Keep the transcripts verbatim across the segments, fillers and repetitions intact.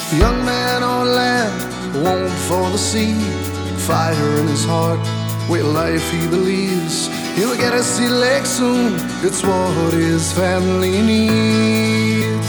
Young man on land, won't for the sea. Fire in his heart, with life he believes. He'll get a sea lake soon, it's what his family needs.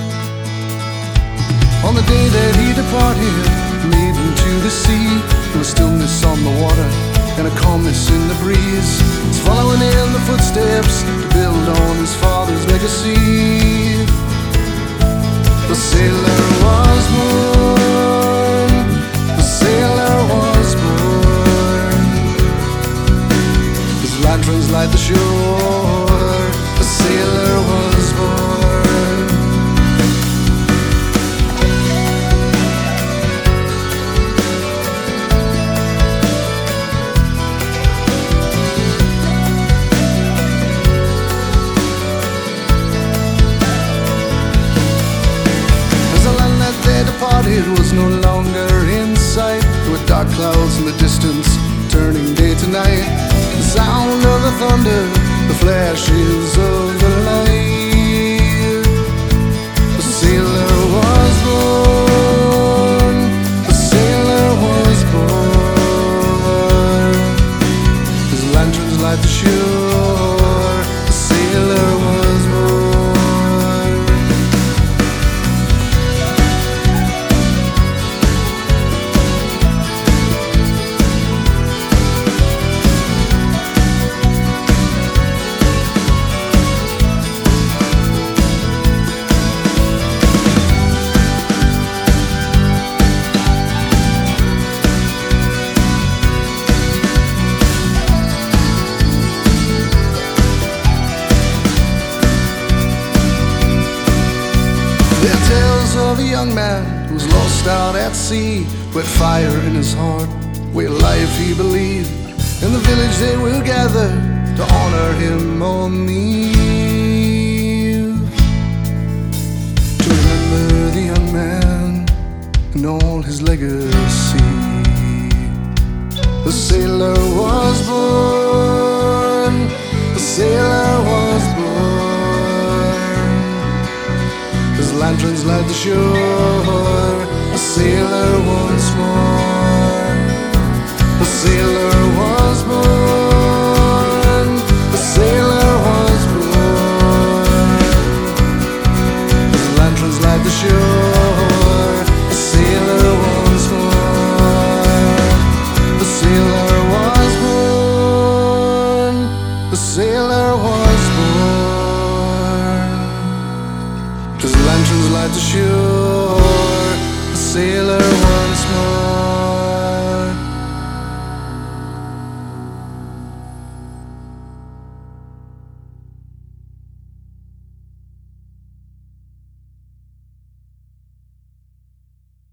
On the day that he departed, leaving to the sea, there was stillness on the water and a calmness in the breeze. He's following in the footsteps to build on his father's legacy. The sailor was born, the sailor was born. His lanterns light the shore, the sailor was born. It was no longer in sight. There were dark clouds in the distance, turning day to night. The sound of the thunder, the flashes of the light. The sailor was born, the sailor was born. His lanterns light the shore, the sailor was born. They're tales of a young man who's lost out at sea, with fire in his heart, with life he believed. In the village they will gather to honor him on the eve, to remember the young man and all his legacy. The sailor was born, the sailor was born. His lanterns light the shore, a sailor once more. The sailor was born.